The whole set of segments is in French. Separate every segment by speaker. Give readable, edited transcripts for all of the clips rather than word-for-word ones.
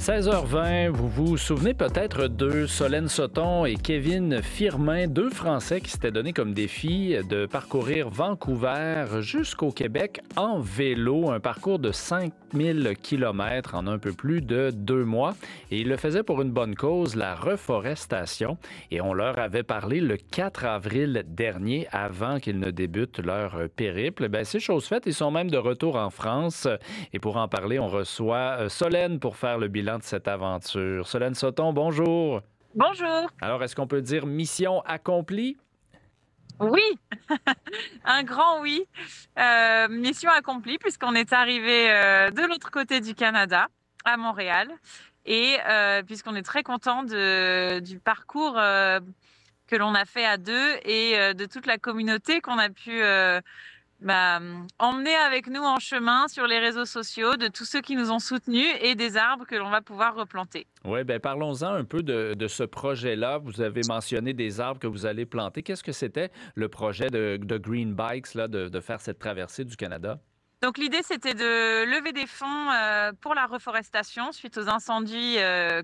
Speaker 1: 16h20, vous vous souvenez peut-être de Solène Sauton et Kevin Firmin, deux Français qui s'étaient donné comme défi de parcourir Vancouver jusqu'au Québec en vélo, un parcours de 5000 km en un peu plus de 2 mois. Et ils le faisaient pour une bonne cause, la reforestation. Et on leur avait parlé le 4 avril dernier, avant qu'ils ne débutent leur périple. Bien, c'est chose faite, ils sont même de retour en France. Et pour en parler, on reçoit Solène pour faire le bilan de cette aventure. Solène Sauton, bonjour.
Speaker 2: Bonjour.
Speaker 1: Alors, est-ce qu'on peut dire mission accomplie?
Speaker 2: Oui, un grand oui. Mission accomplie puisqu'on est arrivé de l'autre côté du Canada, à Montréal. Et puisqu'on est très content du parcours que l'on a fait à deux et de toute la communauté qu'on a pu emmener avec nous en chemin sur les réseaux sociaux, de tous ceux qui nous ont soutenus et des arbres que l'on va pouvoir replanter.
Speaker 1: Oui, bien parlons-en un peu de ce projet-là. Vous avez mentionné des arbres que vous allez planter. Qu'est-ce que c'était le projet de Green Bikes, là, de faire cette traversée du Canada?
Speaker 2: Donc l'idée, c'était de lever des fonds pour la reforestation suite aux incendies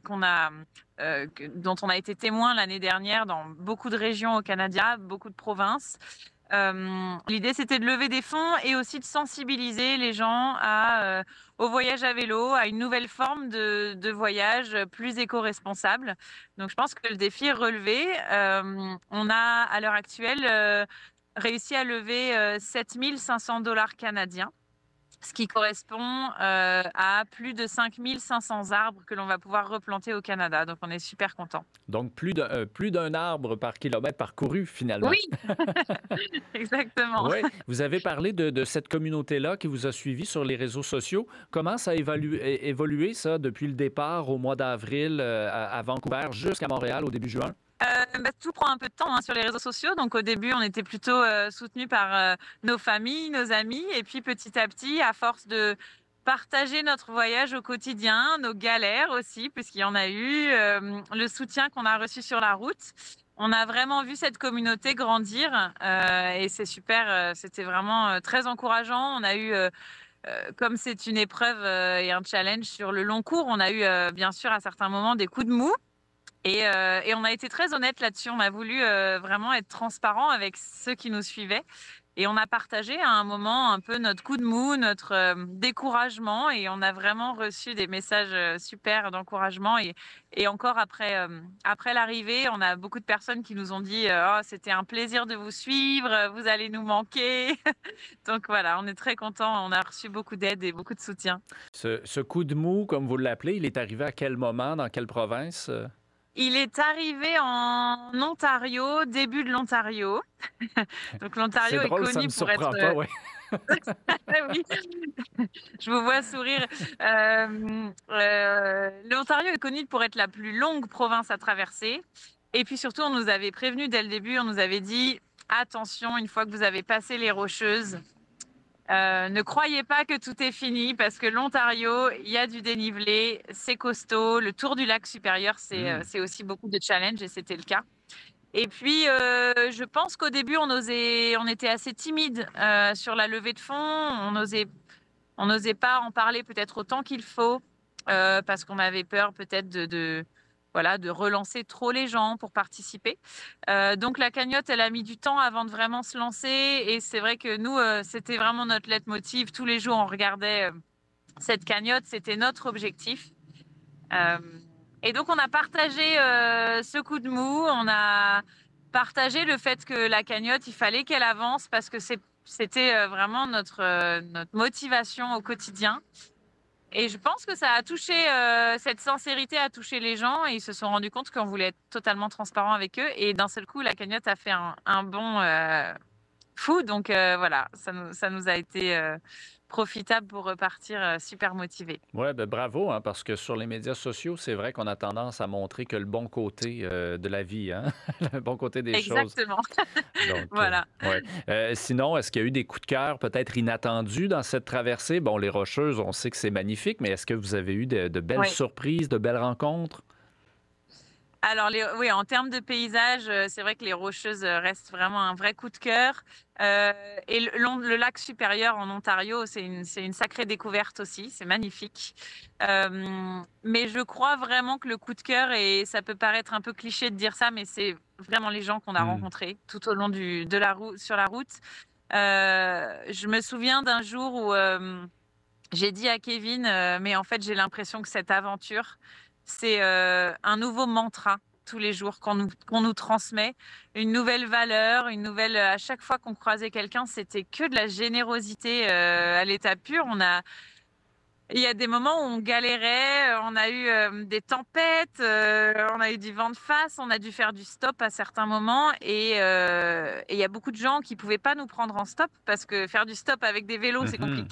Speaker 2: dont on a été témoin l'année dernière dans beaucoup de régions au Canada, beaucoup de provinces. L'idée, c'était de lever des fonds et aussi de sensibiliser les gens au voyage à vélo, à une nouvelle forme de voyage plus éco-responsable. Donc, je pense que le défi est relevé. On a, à l'heure actuelle, réussi à lever 7 500 $ canadiens, ce qui correspond à plus de 5 500 arbres que l'on va pouvoir replanter au Canada. Donc, on est super contents.
Speaker 1: Donc, plus d'un arbre par kilomètre parcouru, finalement.
Speaker 2: Oui, exactement.
Speaker 1: Oui, vous avez parlé de cette communauté-là qui vous a suivi sur les réseaux sociaux. Comment ça a évolué, ça, depuis le départ au mois d'avril à Vancouver jusqu'à Montréal au début juin?
Speaker 2: Tout prend un peu de temps sur les réseaux sociaux. Donc au début, on était plutôt soutenus par nos familles, nos amis. Et puis petit à petit, à force de partager notre voyage au quotidien, nos galères aussi, puisqu'il y en a eu, le soutien qu'on a reçu sur la route, on a vraiment vu cette communauté grandir. Et c'est super, c'était vraiment très encourageant. On a eu, comme c'est une épreuve et un challenge sur le long cours, on a eu bien sûr à certains moments des coups de mou. Et on a été très honnête là-dessus. On a voulu vraiment être transparent avec ceux qui nous suivaient. Et on a partagé à un moment un peu notre coup de mou, notre découragement. Et on a vraiment reçu des messages super d'encouragement. Et encore après l'arrivée, on a beaucoup de personnes qui nous ont dit oh, c'était un plaisir de vous suivre, vous allez nous manquer. Donc voilà, on est très contents. On a reçu beaucoup d'aide et beaucoup de soutien.
Speaker 1: Ce coup de mou, comme vous l'appelez, il est arrivé à quel moment, dans quelle province?
Speaker 2: Il est arrivé en Ontario, début de l'Ontario. Donc
Speaker 1: C'est
Speaker 2: l'Ontario est
Speaker 1: drôle, ça me
Speaker 2: connu pour être
Speaker 1: surprend pas, oui.
Speaker 2: oui, je vous vois sourire. L'Ontario est connu pour être la plus longue province à traverser. Et puis surtout, on nous avait prévenu dès le début, on nous avait dit attention, une fois que vous avez passé les Rocheuses, ne croyez pas que tout est fini parce que l'Ontario, il y a du dénivelé, c'est costaud. Le tour du lac supérieur, c'est aussi beaucoup de challenges et c'était le cas. Et puis, je pense qu'au début, on était assez timide sur la levée de fonds. On n'osait pas en parler peut-être autant qu'il faut parce qu'on avait peur peut-être voilà, de relancer trop les gens pour participer. Donc la cagnotte, elle a mis du temps avant de vraiment se lancer. Et c'est vrai que nous, c'était vraiment notre leitmotiv. Tous les jours, on regardait cette cagnotte. C'était notre objectif. Euh, et donc, on a partagé ce coup de mou. On a partagé le fait que la cagnotte, il fallait qu'elle avance parce que c'était vraiment notre motivation au quotidien. Et je pense que ça a touché, cette sincérité a touché les gens et ils se sont rendus compte qu'on voulait être totalement transparent avec eux. Et d'un seul coup, la cagnotte a fait un bond fou. Donc voilà, ça nous a été profitable pour repartir super motivés.
Speaker 1: Oui, ben bravo, hein, parce que sur les médias sociaux, c'est vrai qu'on a tendance à montrer que le bon côté de la vie, hein? Le bon côté des choses.
Speaker 2: Exactement.
Speaker 1: Donc,
Speaker 2: Voilà.
Speaker 1: ouais. Sinon, est-ce qu'il y a eu des coups de cœur peut-être inattendus dans cette traversée? Bon, les Rocheuses, on sait que c'est magnifique, mais est-ce que vous avez eu de belles
Speaker 2: Ouais.
Speaker 1: surprises, de belles rencontres?
Speaker 2: Alors oui, en termes de paysage, c'est vrai que les Rocheuses, restent vraiment un vrai coup de cœur, et le lac supérieur en Ontario, c'est une sacrée découverte aussi, c'est magnifique. Mais je crois vraiment que le coup de cœur et ça peut paraître un peu cliché de dire ça, mais c'est vraiment les gens qu'on a
Speaker 1: Mmh.
Speaker 2: rencontrés tout au long de la route sur la route. Je me souviens d'un jour où, j'ai dit à Kevin, mais en fait, j'ai l'impression que cette aventure, c'est, un nouveau mantra tous les jours qu'on nous transmet, une nouvelle valeur, une nouvelle, à chaque fois qu'on croisait quelqu'un, c'était que de la générosité, à l'état pur. Il y a des moments où on galérait, on a eu, des tempêtes, on a eu du vent de face, on a dû faire du stop à certains moments et il y a beaucoup de gens qui pouvaient pas nous prendre en stop parce que faire du stop avec des vélos, c'est
Speaker 1: Mmh.
Speaker 2: compliqué.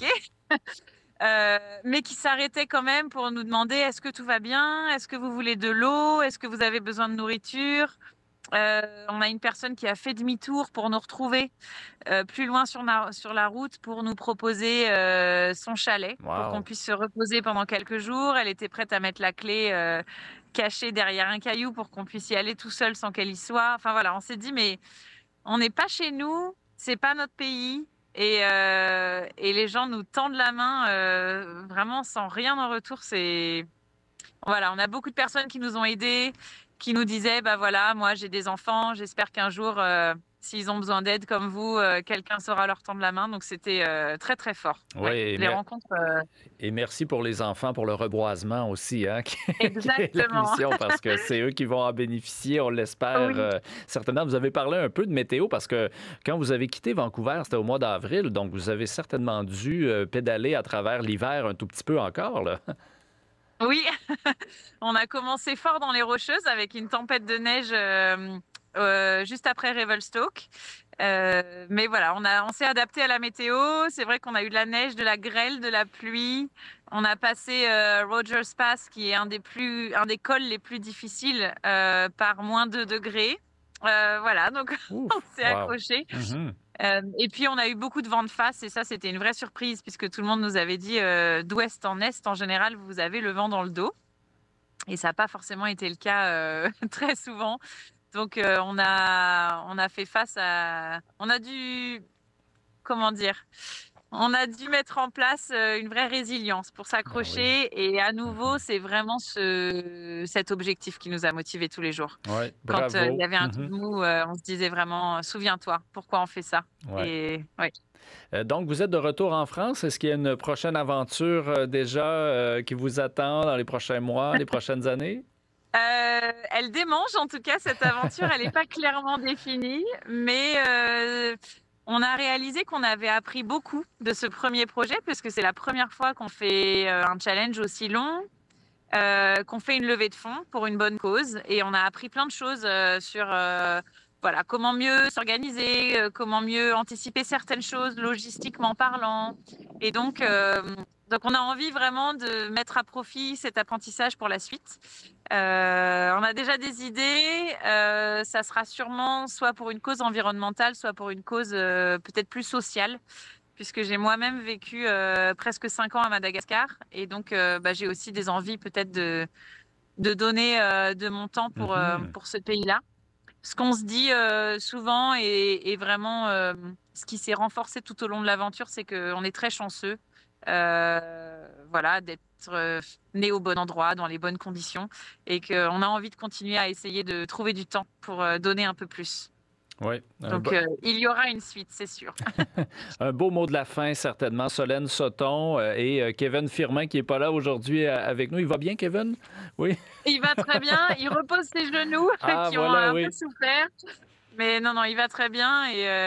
Speaker 2: Mais qui s'arrêtait quand même pour nous demander: «Est-ce que tout va bien? Est-ce que vous voulez de l'eau? Est-ce que vous avez besoin de nourriture?» On a une personne qui a fait demi-tour pour nous retrouver, plus loin sur la route pour nous proposer, son chalet, pour qu'on
Speaker 1: Wow!
Speaker 2: puisse se reposer pendant quelques jours. Elle était prête à mettre la clé, cachée derrière un caillou pour qu'on puisse y aller tout seul sans qu'elle y soit. Enfin voilà, on s'est dit: «Mais on n'est pas chez nous, c'est pas notre pays et les gens nous tendent la main, vraiment sans rien en retour. C'est voilà, on a beaucoup de personnes qui nous ont aidés, qui nous disaient: «Bah, voilà, moi j'ai des enfants, j'espère qu'un jour, s'ils ont besoin d'aide comme vous, quelqu'un saura leur tendre la main». Donc c'était, très, très fort.
Speaker 1: Oui,
Speaker 2: Ouais, les rencontres,
Speaker 1: et merci pour les enfants, pour le reboisement aussi, hein, qui est la
Speaker 2: exactement.
Speaker 1: mission, parce que c'est eux qui vont en bénéficier, on l'espère,
Speaker 2: Oui.
Speaker 1: certainement. Vous avez parlé un peu de météo parce que quand vous avez quitté Vancouver, c'était au mois d'avril, donc vous avez certainement dû pédaler à travers l'hiver un tout petit peu encore, là.
Speaker 2: Oui, on a commencé fort dans les Rocheuses avec une tempête de neige, juste après Revelstoke. Mais voilà, on s'est adapté à la météo. C'est vrai qu'on a eu de la neige, de la grêle, de la pluie. On a passé, Rogers Pass qui est un des cols les plus difficiles, par -2 degrés. Voilà, donc on
Speaker 1: Ouf!
Speaker 2: s'est
Speaker 1: Wow!
Speaker 2: accrochés.
Speaker 1: Mhm.
Speaker 2: Et puis on a eu beaucoup de vent de face et ça, c'était une vraie surprise puisque tout le monde nous avait dit, d'ouest en est, en général, vous avez le vent dans le dos et ça n'a pas forcément été le cas, très souvent. Donc on a fait face à on a dû comment dire? On a dû mettre en place, une vraie résilience pour
Speaker 1: Ah oui.
Speaker 2: s'accrocher et à nouveau,
Speaker 1: Mhm.
Speaker 2: c'est vraiment cet objectif qui nous a motivés tous les jours.
Speaker 1: Ouais,
Speaker 2: Quand, il y
Speaker 1: bravo.
Speaker 2: avait un coup de
Speaker 1: Mhm.
Speaker 2: mou, on se disait vraiment: «Souviens-toi, pourquoi on fait ça?»
Speaker 1: Ouais.
Speaker 2: Et ouais.
Speaker 1: Donc, vous êtes de retour en France. Est-ce qu'il y a une prochaine aventure déjà qui vous attend dans les prochains mois, les prochaines années?
Speaker 2: Elle démange en tout cas cette aventure, elle est pas clairement définie, mais on a réalisé qu'on avait appris beaucoup de ce premier projet puisque c'est la première fois qu'on fait, un challenge aussi long, qu'on fait une levée de fonds pour une bonne cause et on a appris plein de choses, sur, voilà, comment mieux s'organiser, comment mieux anticiper certaines choses logistiquement parlant et donc on a envie vraiment de mettre à profit cet apprentissage pour la suite. On a déjà des idées, ça sera sûrement soit pour une cause environnementale, soit pour une cause, peut-être plus sociale puisque j'ai moi-même vécu, presque 5 ans à Madagascar et donc bah, j'ai aussi des envies peut-être de donner, de mon temps
Speaker 1: Mhm.
Speaker 2: pour ce pays-là. Ce qu'on se dit, souvent et vraiment, ce qui s'est renforcé tout au long de l'aventure, c'est qu'on est très chanceux, voilà, d'être, nés au bon endroit, dans les bonnes conditions et qu'on a envie de continuer à essayer de trouver du temps pour, donner un peu plus.
Speaker 1: Oui,
Speaker 2: Donc il y aura une suite, c'est sûr.
Speaker 1: un beau mot de la fin, certainement. Solène Sauton et Kevin Firmin qui n'est pas là aujourd'hui avec nous. Il va bien, Kevin? Oui.
Speaker 2: Il va très bien, il repose ses genoux
Speaker 1: Ah,
Speaker 2: qui ont
Speaker 1: voilà,
Speaker 2: un peu
Speaker 1: oui.
Speaker 2: souffert, mais non, non, il va très bien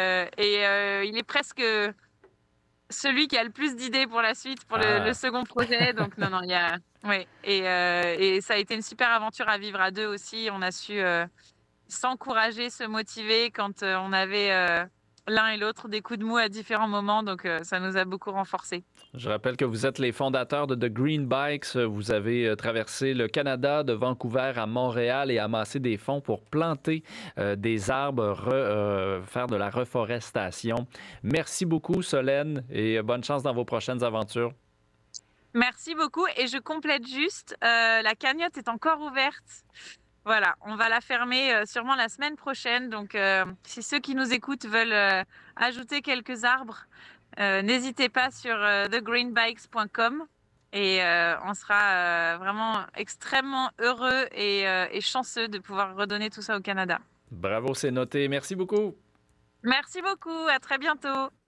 Speaker 2: et il est presque celui qui a le plus d'idées pour la suite, pour le
Speaker 1: Ah.
Speaker 2: second projet. Donc non, non, il y a ouais et ça a été une super aventure à vivre à 2 aussi. On a su, s'encourager, se motiver quand, on avait, l'un et l'autre des coups de mou à différents moments. Donc ça nous a beaucoup renforcés.
Speaker 1: Je rappelle que vous êtes les fondateurs de The Green Bikes. Vous avez traversé le Canada, de Vancouver à Montréal et amassé des fonds pour planter des arbres, faire de la reforestation. Merci beaucoup, Solène, et bonne chance dans vos prochaines aventures.
Speaker 2: Merci beaucoup et je complète juste, la cagnotte est encore ouverte. Voilà, on va la fermer sûrement la semaine prochaine. Donc, si ceux qui nous écoutent veulent ajouter quelques arbres, n'hésitez pas sur thegreenbikes.com et on sera vraiment extrêmement heureux et chanceux de pouvoir redonner tout ça au Canada.
Speaker 1: Bravo, c'est noté. Merci beaucoup.
Speaker 2: Merci beaucoup, à très bientôt.